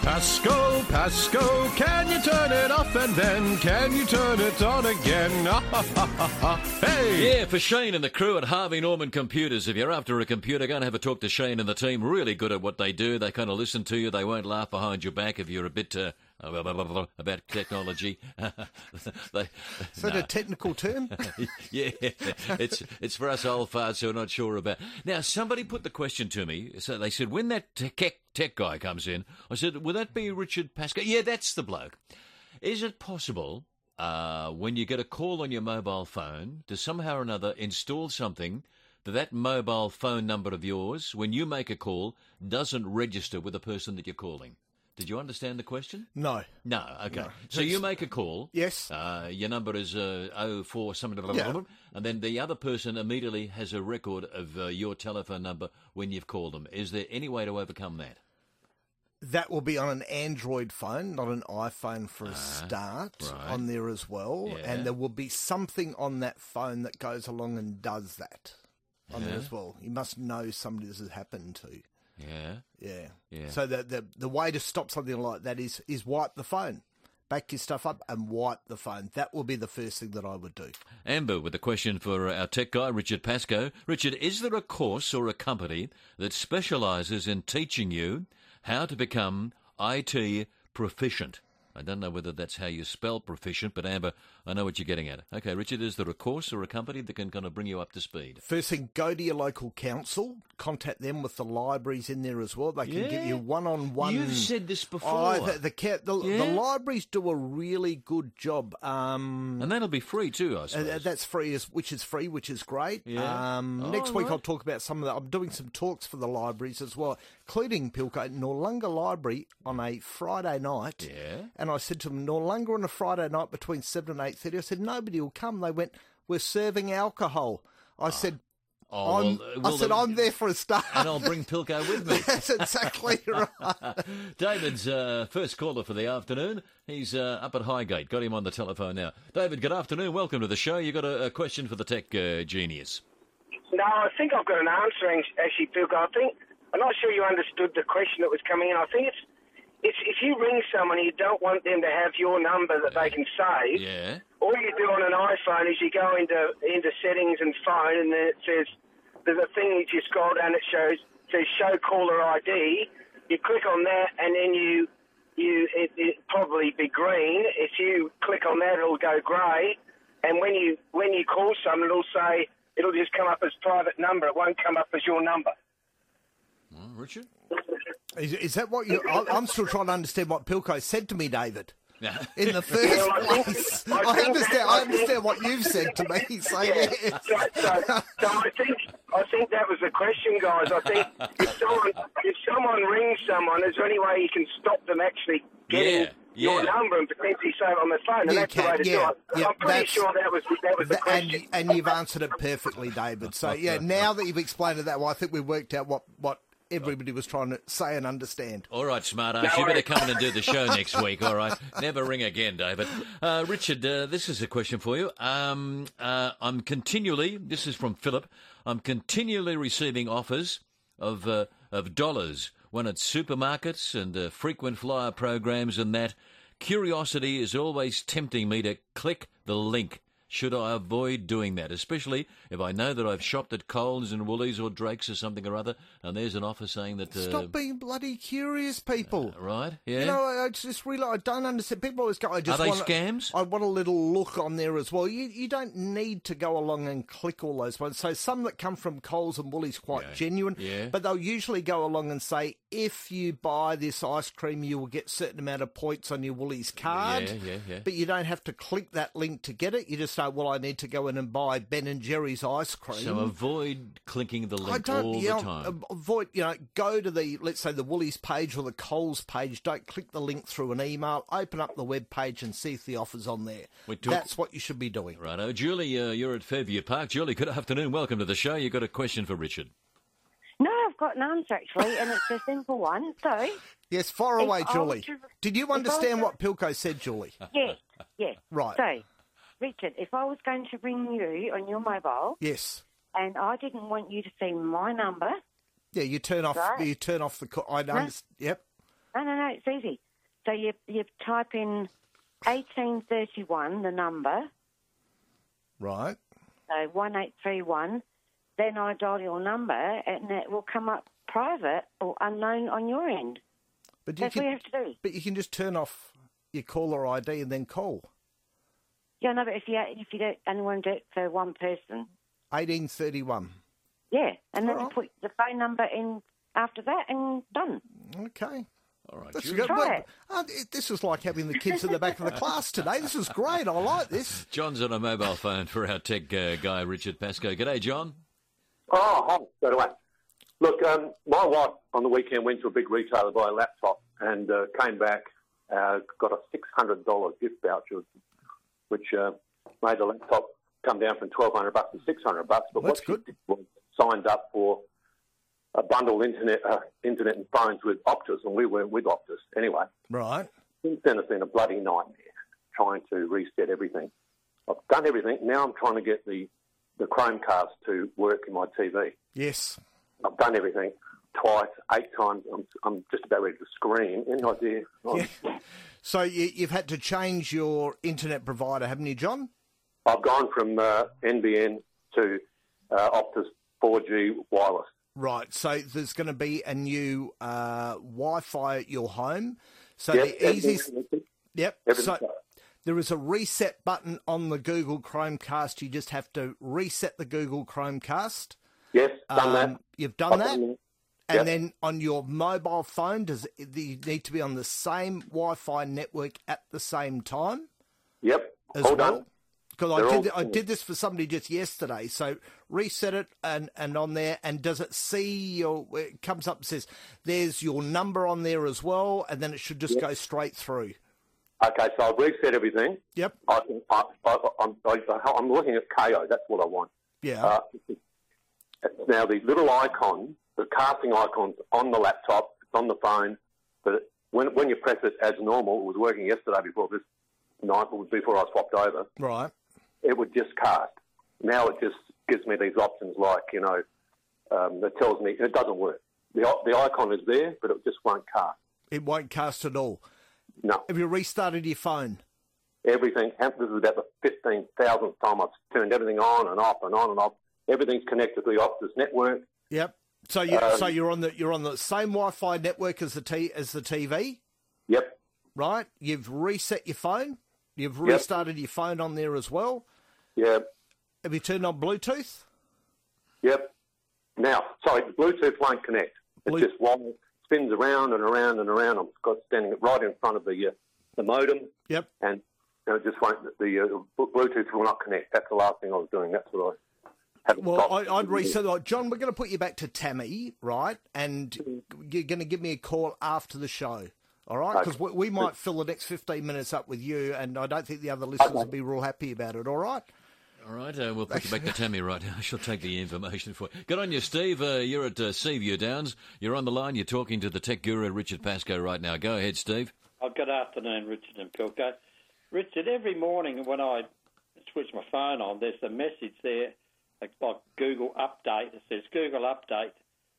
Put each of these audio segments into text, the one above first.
Pasco, can you turn it off and then can you turn it on again? Hey! Yeah, for Shane and the crew at Harvey Norman Computers. If you're after a computer, go and have a talk to Shane and the team. Really good at what they do. They kind of listen to you. They won't laugh behind your back if you're a bit about technology. Is that a technical term? Yeah, it's for us old farts who are not sure about. Now, somebody put the question to me. So they said, when that tech guy comes in, I said, will that be Richard Pascoe? Yeah, that's the bloke. Is it possible, when you get a call on your mobile phone, to somehow or another install something that mobile phone number of yours, when you make a call, doesn't register with the person that you're calling? Did you understand the question? No. No, okay. No. So you make a call. Yes. Your number is 04 something, and then the other person immediately has a record of your telephone number when you've called them. Is there any way to overcome that? That will be on an Android phone, not an iPhone for a start, right. on there as well. Yeah. And there will be something on that phone that goes along and does that on there as well. You must know somebody this has happened to. Yeah. So the way to stop something like that is wipe the phone. Back your stuff up and wipe the phone. That will be the first thing that I would do. Amber with a question for our tech guy, Richard Pascoe. Richard, is there a course or a company that specialises in teaching you how to become IT proficient? I don't know whether that's how you spell proficient, but Amber, I know what you're getting at. Okay, Richard, is there a course or a company that can kind of bring you up to speed? First thing, go to your local council, contact them with the libraries in there as well. They can give you one-on-one. You've said this before. The libraries do a really good job. And that'll be free too, I suppose. That's free, which is great. Yeah. Next week I'll talk about some of that. I'm doing some talks for the libraries as well, including Pilco, Noarlunga Library on a Friday night. Yeah. And I said to them, Noarlunga on a Friday night between 7 and 8:30. I said, nobody will come. They went, we're serving alcohol. I said, I'm there for a start. And I'll bring Pilco with me. That's exactly right. David's first caller for the afternoon. He's up at Highgate. Got him on the telephone now. David, good afternoon. Welcome to the show. You got a question for the tech genius? No, I think I've got an answer, actually, Pilco. I'm not sure you understood the question that was coming in. I think it's if you ring someone and you don't want them to have your number that they can save, all you do on an iPhone is you go into settings and phone, and then it says, there's a thing that you scroll down that says show caller ID. You click on that, and then it probably be green. If you click on that, it'll go grey. And when you call someone, it'll just come up as private number. It won't come up as your number. Richard? Is that what you... I'm still trying to understand what Pilco said to me, David. In the first place. I understand what you've said to me. So, yeah. So I think that was the question, guys. I think if someone rings someone, is there any way you can stop them actually getting your number and potentially save it on their phone? And that's the way to do it. I'm pretty sure that was the question. And you've answered it perfectly, David. So, now that you've explained it that way, I think we've worked out what everybody was trying to say and understand. All right, smartass, you better come in and do the show next week, all right? Never ring again, David. Richard, this is a question for you. This is from Philip, I'm continually receiving offers of dollars when at supermarkets and frequent flyer programs and that. Curiosity is always tempting me to click the link. Should I avoid doing that, especially if I know that I've shopped at Coles and Woolies or Drake's or something or other, and there's an offer saying that... Stop being bloody curious, people. Right, yeah. You know, I just really, I don't understand. People always go, Are they scams? I want a little look on there as well. You don't need to go along and click all those ones. So some that come from Coles and Woolies quite genuine, but they'll usually go along and say, if you buy this ice cream, you will get a certain amount of points on your Woolies card. Yeah. But you don't have to click that link to get it. You just say, well, I need to go in and buy Ben & Jerry's ice cream. So avoid clicking the link all the time. Avoid, go to let's say the Woolies page or the Coles page. Don't click the link through an email. Open up the web page and see if the offer's on there. That's what you should be doing. Righto. Julie, you're at Fairview Park. Julie, good afternoon. Welcome to the show. You've got a question for Richard. No, I've got an answer, actually, and it's a simple one. So, yes, far away, Julie. Did you understand what Pilco said, Julie? Yes. Right. So, Richard, if I was going to ring you on your mobile... Yes. ...and I didn't want you to see my number... Yeah, you turn off right? the call. Yep. No, it's easy. So you type in 1831, the number. Right. So 1831. Then I dial your number, and it will come up private or unknown on your end. But that's what you have to do. But you can just turn off your caller ID and then call. Yeah, no, but if you don't only want to do it for one person. 1831. Yeah, and then you put the phone number in after that and done. Okay. All right, try it. This is like having the kids at the back of the class today. This is great. I like this. John's on a mobile phone for our tech guy, Richard Pascoe. G'day, John. Oh, hi. So do I. Look, my wife on the weekend went to a big retailer to buy a laptop and came back, got a $600 gift voucher, which made the laptop come down from $1,200 to $600. But That's good. She did was signed up for a bundled internet and phones with Optus, and we weren't with Optus anyway. Right. Since then, it's been a bloody nightmare trying to reset everything. I've done everything. Now I'm trying to get the Chromecast to work in my TV. Yes. I've done everything twice, 8 times. I'm just about ready to scream. Any idea? Yeah. So you've had to change your internet provider, haven't you, John? I've gone from NBN to Optus 4G wireless. Right. So there's going to be a new Wi-Fi at your home. So yep, the easiest... Yep. So done. There is a reset button on the Google Chromecast. You just have to reset the Google Chromecast. Yes, done that. You've done that? Yep. And then on your mobile phone, you need to be on the same Wi-Fi network at the same time? Yep, as all well? done. Because I did this for somebody just yesterday. So reset it and on there, and does it see it comes up and says, there's your number on there as well, and then it should just go straight through. Okay, so I've reset everything. Yep. I'm looking at KO. That's what I want. Yeah. Now, the little icon, the casting icon's on the laptop, it's on the phone, but when you press it as normal, it was working yesterday before this night, before I swapped over. Right. It would just cast. Now it just gives me these options like, that tells me it doesn't work. The icon is there, but it just won't cast. It won't cast at all? No. Have you restarted your phone? Everything. This is about the 15,000th time I've turned everything on and off and on and off. Everything's connected to the Optus network. Yep. So you're on the same Wi-Fi network as the TV? Yep. Right. You've reset your phone. You've restarted your phone on there as well. Yep. Have you turned on Bluetooth? Yep. Now, sorry, Bluetooth won't connect. It's just one spins around and around and around. I'm standing right in front of the modem. Yep. And it just won't. The Bluetooth will not connect. That's the last thing I was doing. That's what I haven't. Well, I'd reset. John, we're going to put you back to Tammy, right? And you're going to give me a call after the show. All right, because we might fill the next 15 minutes up with you, and I don't think the other listeners will be real happy about it. All right? All right, we'll put you back to Tammy right now. She'll take the information for you. Good on you, Steve. You're at Seaview Downs. You're on the line. You're talking to the tech guru, Richard Pascoe, right now. Go ahead, Steve. Good afternoon, Richard and Pilko. Richard, every morning when I switch my phone on, there's a message there, like Google Update. It says, Google Update,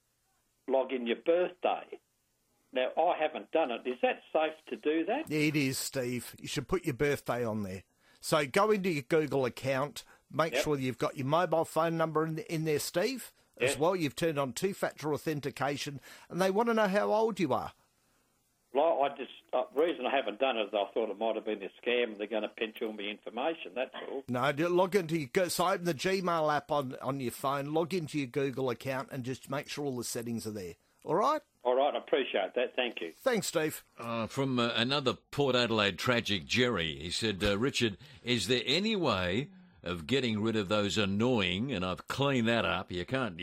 log in your birthday. Now, I haven't done it. Is that safe to do that? It is, Steve. You should put your birthday on there. So go into your Google account, make sure you've got your mobile phone number in there, Steve, as well. You've turned on two-factor authentication, and they want to know how old you are. Well, the reason I haven't done it is I thought it might have been a scam and they're going to pinch all my information, that's all. No, log into so open the Gmail app on your phone, log into your Google account, and just make sure all the settings are there. All right? All right, I appreciate that. Thank you. Thanks, Steve. From another Port Adelaide tragic, Jerry, he said, Richard, is there any way of getting rid of those annoying, and I've cleaned that up, you can't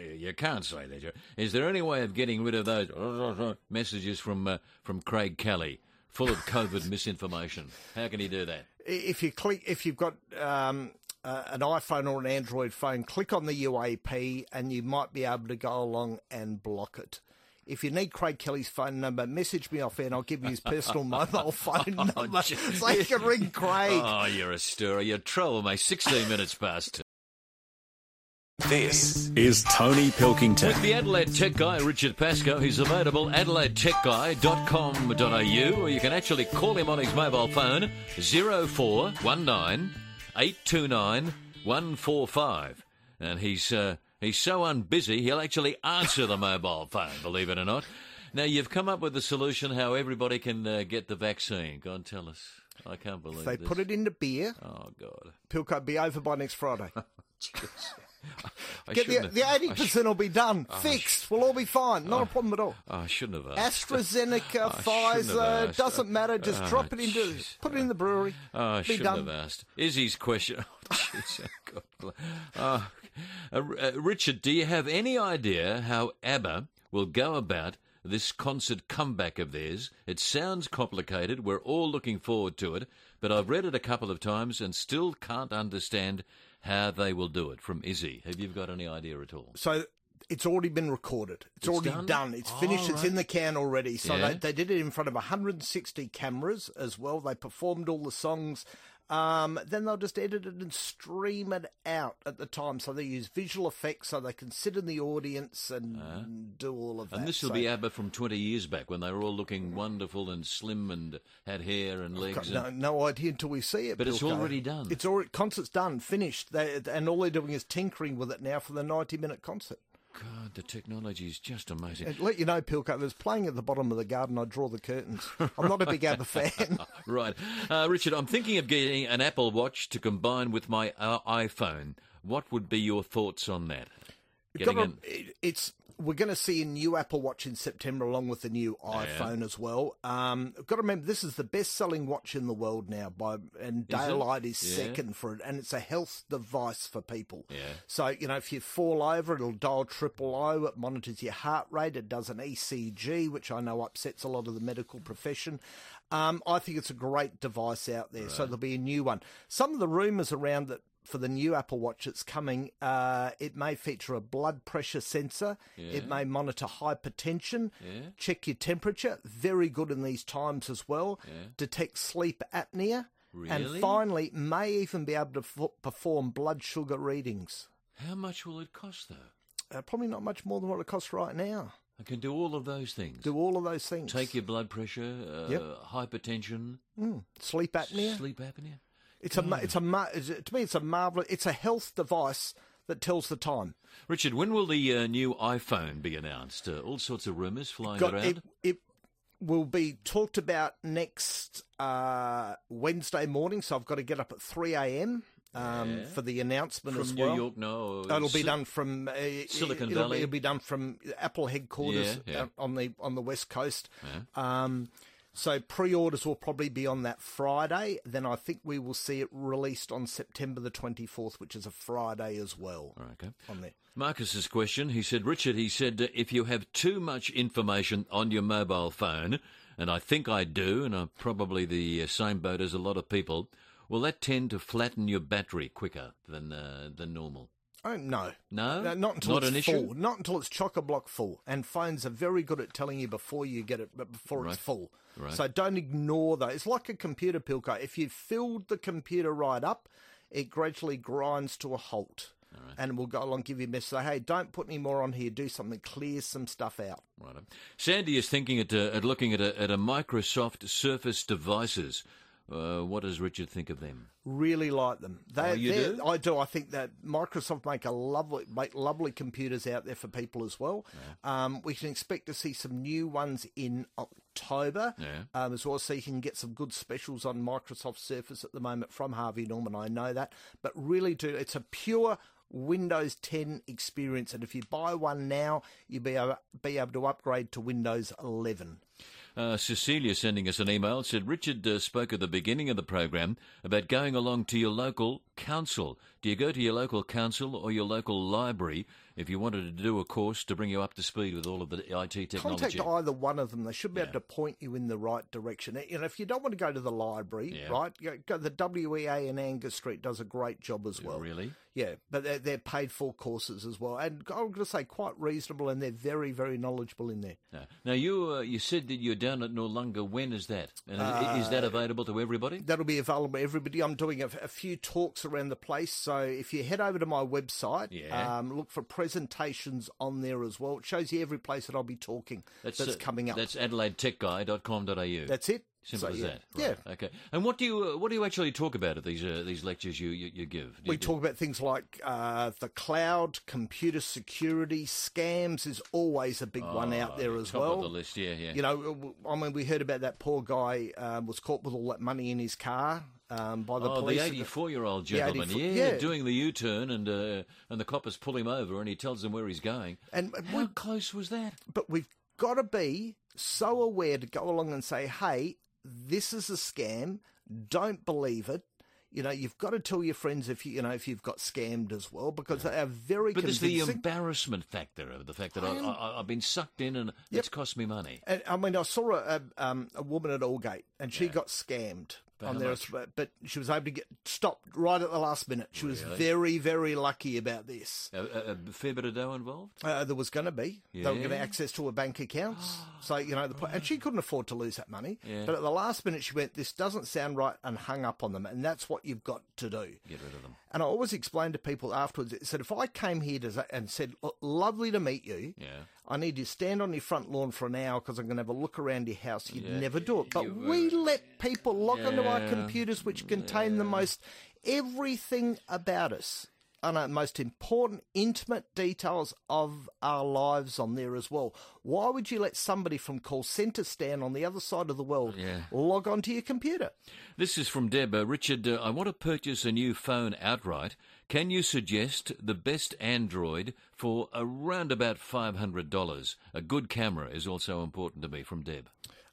say that, Jerry. Is there any way of getting rid of those messages from Craig Kelly, full of COVID misinformation? How can he do that? If you've got an iPhone or an Android phone, click on the UAP and you might be able to go along and block it. If you need Craig Kelly's phone number, message me off air and I'll give you his personal mobile phone number so you can ring Craig. Oh, you're a stirrer. You're a troll, mate. 16 minutes past 2. This is Tony Pilkington. With the Adelaide Tech Guy, Richard Pascoe. He's available at adelaidetechguy.com.au, or you can actually call him on his mobile phone, 0419 829 145. And he's so unbusy, he'll actually answer the mobile phone, believe it or not. Now, you've come up with a solution how everybody can get the vaccine. Go and tell us. I can't believe they this. put it into beer. Oh, God. Pilko, be over by next Friday. The 80% will be done. Fixed. We'll all be fine. Not a problem at all. I shouldn't have asked. AstraZeneca, Pfizer, doesn't matter. Just drop it into, put it in the brewery. I be shouldn't done. have asked. Izzy's question. Richard, do you have any idea how ABBA will go about this concert comeback of theirs? It sounds complicated. We're all looking forward to it, but I've read it a couple of times and still can't understand how they will do it. From Izzy. Have you got any idea at all? So it's already been recorded. It's already done. It's finished. Right. It's in the can already. So they did it in front of 160 cameras as well. They performed all the songs. Then they'll just edit it and stream it out at the time. So they use visual effects so they can sit in the audience and do all of that. And this will be ABBA from 20 years back when they were all looking wonderful and slim and had hair and legs. I've got no idea until we see it. But it's already done. It's already, concert's done, finished. And all they're doing is tinkering with it now for the 90-minute concert. God, the technology is just amazing. And let you know, Pilko, there's playing at the bottom of the garden. I draw the curtains. I'm not a big ABBA fan. Right. Richard, I'm thinking of getting an Apple Watch to combine with my iPhone. What would be your thoughts on that? We're going to see a new Apple Watch in September along with the new iPhone as well. I've got to remember, this is the best-selling watch in the world now, and Daylight is second for it, and it's a health device for people. Yeah. So, if you fall over, it'll dial 000, it monitors your heart rate, it does an ECG, which I know upsets a lot of the medical profession. I think it's a great device out there, so there'll be a new one. Some of the rumours around that for the new Apple Watch that's coming, it may feature a blood pressure sensor. Yeah. It may monitor hypertension, check your temperature, very good in these times as well, detect sleep apnea, and finally may even be able to perform blood sugar readings. How much will it cost, though? Probably not much more than what it costs right now. I can do all of those things. Do all of those things. Take your blood pressure, hypertension. Sleep apnea. Sleep apnea. To me, it's a marvelous. It's a health device that tells the time. Richard, when will the new iPhone be announced? All sorts of rumours flying around. It will be talked about next Wednesday morning, so I've got to get up at 3 a.m. For the announcement as well. From New York, no. It'll be done from Silicon Valley. It'll be done from Apple headquarters on the West Coast. Yeah. So pre-orders will probably be on that Friday. Then I think we will see it released on September the 24th, which is a Friday as well. Okay. On there. Marcus's question, he said, Richard, if you have too much information on your mobile phone, and I think I do, and I'm probably the same boat as a lot of people, will that tend to flatten your battery quicker than normal? Oh, no. No? Not until Not it's an full. issue? Not until it's chock-a-block full. And phones are very good at telling you before you get it, but before it's full. Right. So don't ignore that. It's like a computer, Pilko. If you've filled the computer right up, it gradually grinds to a halt. Right. And we'll go along and give you a message. Say, hey, don't put any more on here. Do something. Clear some stuff out. Right. Sandy is thinking at looking at a Microsoft Surface devices. What does Richard think of them? Really like them. You do? I do. I think that Microsoft make lovely computers out there for people as well. Yeah. We can expect to see some new ones in October as well, so you can get some good specials on Microsoft Surface at the moment from Harvey Norman. I know that. But really do. It's a pure Windows 10 experience, and if you buy one now, you'll be able to upgrade to Windows 11. Cecilia sending us an email said, Richard spoke at the beginning of the program about going along to your local council. Do you go to your local council or your local library if you wanted to do a course to bring you up to speed with all of the IT technology. Contact either one of them. They should be able to point you in the right direction. You know, if you don't want to go to the library, right, go the WEA in Angus Street does a great job as well. Really? Yeah, but they're paid for courses as well. And I'm going to say quite reasonable, and they're very, very knowledgeable in there. Now, you said that you're down at Noarlunga. When is that? And is that available to everybody? That'll be available to everybody. I'm doing a few talks around the place. So if you head over to my website, look for presentations on there as well. It shows you every place that I'll be talking that's coming up. That's adelaidetechguy.com.au. That's it. Simple as that. Right. Yeah. Okay. And what do you actually talk about at these lectures you give? We talk about things like the cloud, computer security, scams is always a big one out there as well. Top of the list, yeah. You know, I mean, we heard about that poor guy was caught with all that money in his car by the police. The 84-year-old gentleman, doing the U-turn, and the coppers pull him over, and he tells them where he's going. And how close was that? But we've got to be so aware to go along and say, hey, this is a scam. Don't believe it. You know, you've got to tell your friends if you've got scammed as well, because they are very convincing. But there's the embarrassment factor of the fact that I've been sucked in and it's cost me money. And, I mean, I saw a woman at Aldgate, and she got scammed. On there, but she was able to get stopped right at the last minute. She was very, very lucky about this. A fair bit of dough involved? There was going to be. They were getting access to her bank accounts. So, you know, and she couldn't afford to lose that money. Yeah. But at the last minute, she went, this doesn't sound right, and hung up on them. And that's what you've got to do. Get rid of them. And I always explain to people afterwards, I said, if I came here and said, lovely to meet you, I need you to stand on your front lawn for an hour because I'm going to have a look around your house. You'd never do it. But we let people log onto our computers, which contain the most everything about us. And the most important, intimate details of our lives on there as well. Why would you let somebody from call centre stand on the other side of the world log onto your computer? This is from Deb. Richard, I want to purchase a new phone outright. Can you suggest the best Android for around about $500? A good camera is also important to me, from Deb.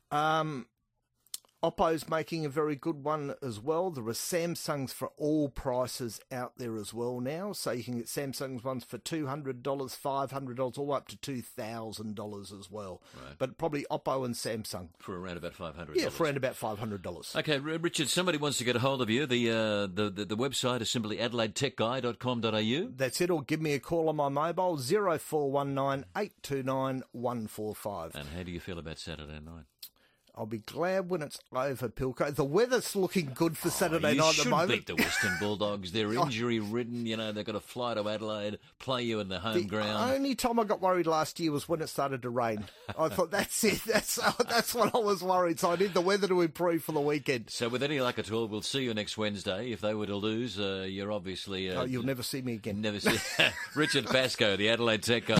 Oppo's making a very good one as well. There are Samsungs for all prices out there as well now. So you can get Samsung's ones for $200, $500, all the way up to $2,000 as well. Right. But probably Oppo and Samsung. For around about $500. Yeah, for around about $500. Okay, Richard, somebody wants to get a hold of you. The website is simply adelaidetechguy.com.au. That's it, or give me a call on my mobile, 0419 829 145. And how do you feel about Saturday night? I'll be glad when it's over, Pilko. The weather's looking good for Saturday night at the moment. You should beat the Western Bulldogs. They're injury-ridden. You know, they've got to fly to Adelaide, play you in the home ground. The only time I got worried last year was when it started to rain. I thought, that's it. That's when I was worried. So I need the weather to improve for the weekend. So with any luck at all, we'll see you next Wednesday. If they were to lose, you're obviously... you'll never see me again. Never see... Richard Pascoe, the Adelaide Tech Guy.